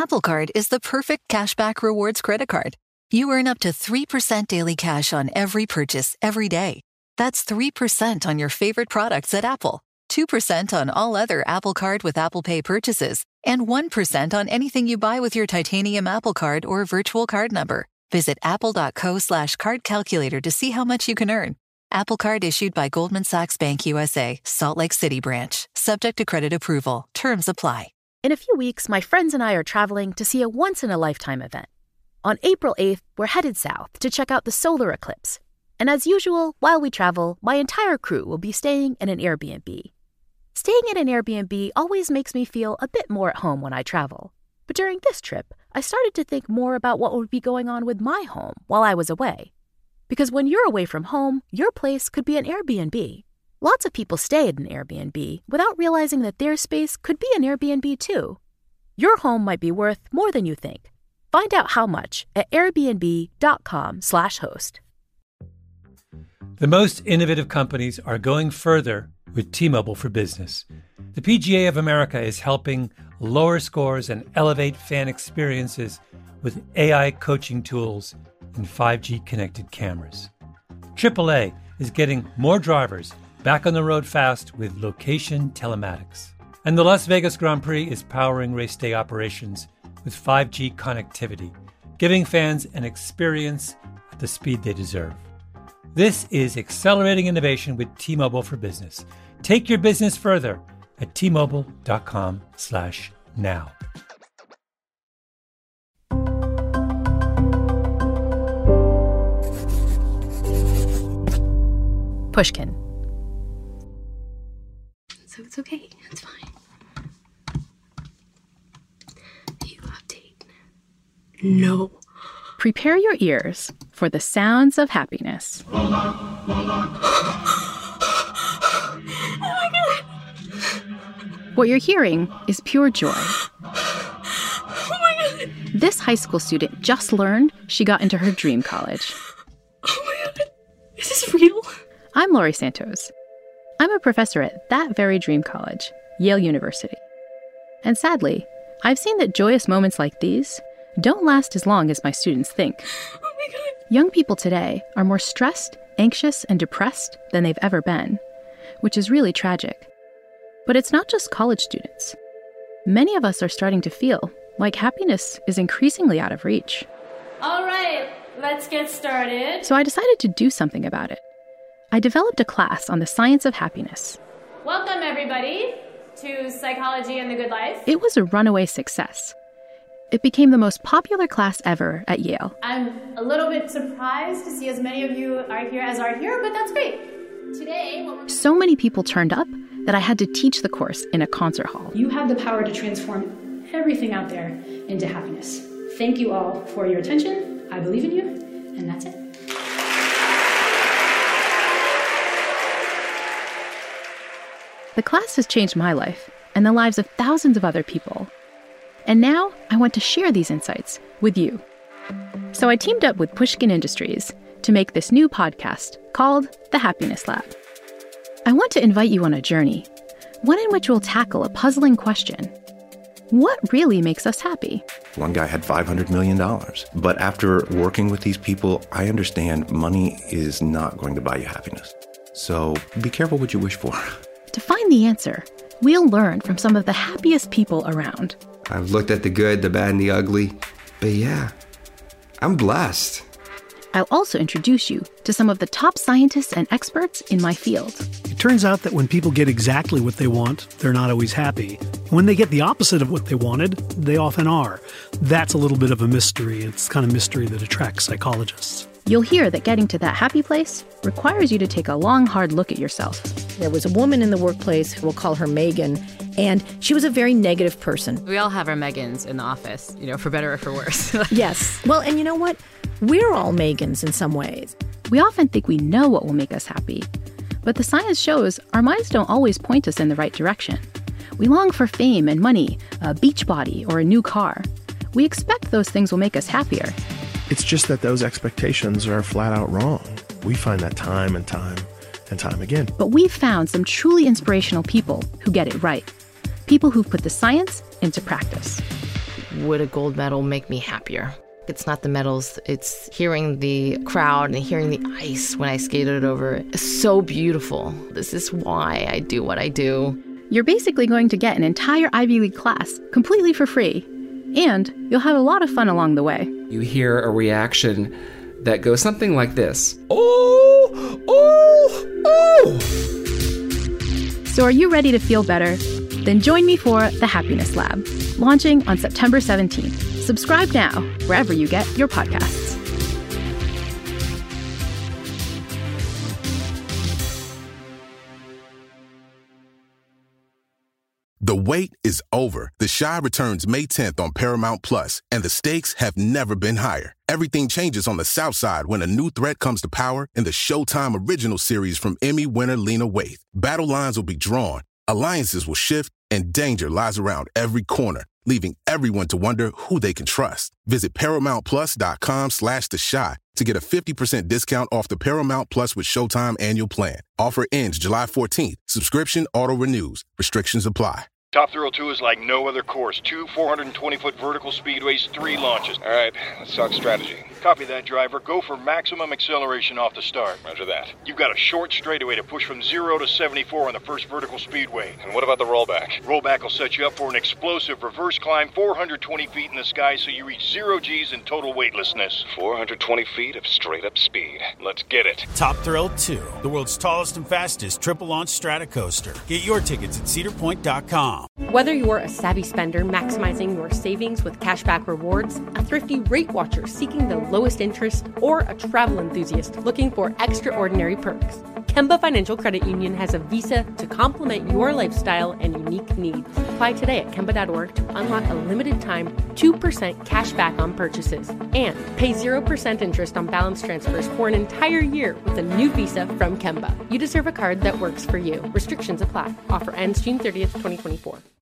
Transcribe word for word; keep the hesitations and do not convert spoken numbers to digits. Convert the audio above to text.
Apple Card is the perfect cashback rewards credit card. You earn up to three percent daily cash on every purchase every day. That's three percent on your favorite products at Apple, two percent on all other Apple Card with Apple Pay purchases, and one percent on anything you buy with your titanium Apple Card or virtual card number. Visit apple.co slash card calculator to see how much you can earn. Apple Card issued by Goldman Sachs Bank U S A, Salt Lake City branch. Subject to credit approval. Terms apply. In a few weeks, my friends and I are traveling to see a once-in-a-lifetime event. On April eighth, we're headed south to check out the solar eclipse. And as usual, while we travel, my entire crew will be staying in an Airbnb. Staying in an Airbnb always makes me feel a bit more at home when I travel. But during this trip, I started to think more about what would be going on with my home while I was away. Because when you're away from home, your place could be an Airbnb. Lots of people stay at an Airbnb without realizing that their space could be an Airbnb too. Your home might be worth more than you think. Find out how much at airbnb.com slash host. The most innovative companies are going further with T-Mobile for Business. The P G A of America is helping lower scores and elevate fan experiences with A I coaching tools and five G connected cameras. triple A is getting more drivers back on the road fast with location telematics. And the Las Vegas Grand Prix is powering race day operations with five G connectivity, giving fans an experience at the speed they deserve. This is accelerating innovation with T-Mobile for Business. Take your business further at T-Mobile.com slash now. Pushkin. So it's okay. It's fine. You update. No. Prepare your ears for the sounds of happiness. Oh my God. What you're hearing is pure joy. Oh my God. This high school student just learned she got into her dream college. Oh my God. Is this real? I'm Laurie Santos. I'm a professor at that very dream college, Yale University. And sadly, I've seen that joyous moments like these don't last as long as my students think. Oh my God. Young people today are more stressed, anxious, and depressed than they've ever been, which is really tragic. But it's not just college students. Many of us are starting to feel like happiness is increasingly out of reach. All right, let's get started. So I decided to do something about it. I developed a class on the science of happiness. Welcome, everybody, to Psychology and the Good Life. It was a runaway success. It became the most popular class ever at Yale. I'm a little bit surprised to see as many of you are here as are here, but that's great. Today, what we're... So many people turned up that I had to teach the course in a concert hall. You have the power to transform everything out there into happiness. Thank you all for your attention. I believe in you, and that's it. The class has changed my life and the lives of thousands of other people. And now I want to share these insights with you. So I teamed up with Pushkin Industries to make this new podcast called The Happiness Lab. I want to invite you on a journey, one in which we'll tackle a puzzling question. What really makes us happy? One guy had five hundred million dollars. But after working with these people, I understand money is not going to buy you happiness. So be careful what you wish for. To find the answer, we'll learn from some of the happiest people around. I've looked at the good, the bad, and the ugly. But yeah, I'm blessed. I'll also introduce you to some of the top scientists and experts in my field. It turns out that when people get exactly what they want, they're not always happy. When they get the opposite of what they wanted, they often are. That's a little bit of a mystery. It's the kind of mystery that attracts psychologists. You'll hear that getting to that happy place requires you to take a long, hard look at yourself. There was a woman in the workplace, we'll call her Megan, and she was a very negative person. We all have our Megans in the office, you know, for better or for worse. Yes. Well, and you know what? We're all Megans in some ways. We often think we know what will make us happy. But the science shows our minds don't always point us in the right direction. We long for fame and money, a beach body, or a new car. We expect those things will make us happier. It's just that those expectations are flat out wrong. We find that time and time and time again. But we've found some truly inspirational people who get it right. People who've put the science into practice. would a gold medal make me happier? It's not the medals, it's hearing the crowd and hearing the ice when I skated over it. It's so beautiful. This is why I do what I do. You're basically going to get an entire Ivy League class completely for free. And you'll have a lot of fun along the way. You hear a reaction that goes something like this. Oh, oh, oh! So are you ready to feel better? Then join me for The Happiness Lab, launching on September seventeenth. Subscribe now, wherever you get your podcasts. The wait is over. The Chi returns May tenth on Paramount Plus, and the stakes have never been higher. Everything changes on the South Side when a new threat comes to power in the Showtime original series from Emmy winner Lena Waithe. Battle lines will be drawn, alliances will shift, and danger lies around every corner, leaving everyone to wonder who they can trust. Visit ParamountPlus.com slash The Chi to get a fifty percent discount off the Paramount Plus with Showtime annual plan. Offer ends July fourteenth. Subscription auto-renews. Restrictions apply. Top Thrill two is like no other course. Two four hundred twenty foot vertical speedways, three launches. All right, let's talk strategy. Copy that, driver. Go for maximum acceleration off the start. Roger that. You've got a short straightaway to push from zero to seventy-four on the first vertical speedway. And what about the rollback? Rollback will set you up for an explosive reverse climb four hundred twenty feet in the sky so you reach zero G's and total weightlessness. four hundred twenty feet of straight-up speed. Let's get it. Top Thrill two, the world's tallest and fastest triple-launch stratocoaster. Get your tickets at cedar point dot com. Whether you're a savvy spender maximizing your savings with cashback rewards, a thrifty rate watcher seeking the lowest interest, or a travel enthusiast looking for extraordinary perks, Kemba Financial Credit Union has a visa to complement your lifestyle and unique needs. Apply today at Kemba dot org to unlock a limited time two percent cash back on purchases and pay zero percent interest on balance transfers for an entire year with a new visa from Kemba. You deserve a card that works for you. Restrictions apply. Offer ends June thirtieth, twenty twenty-four.